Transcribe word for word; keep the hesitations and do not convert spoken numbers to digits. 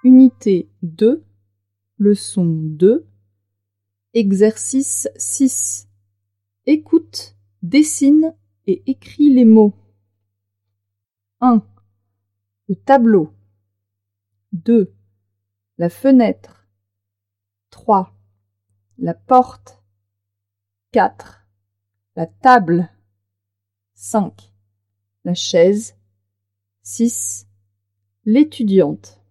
Unité deux, leçon deux, exercice six. Écoute, dessine et écris les mots. un. Le tableau. deux. La fenêtre. trois. La porte. quatre. La table. cinq. La chaise. six. L'étudiante.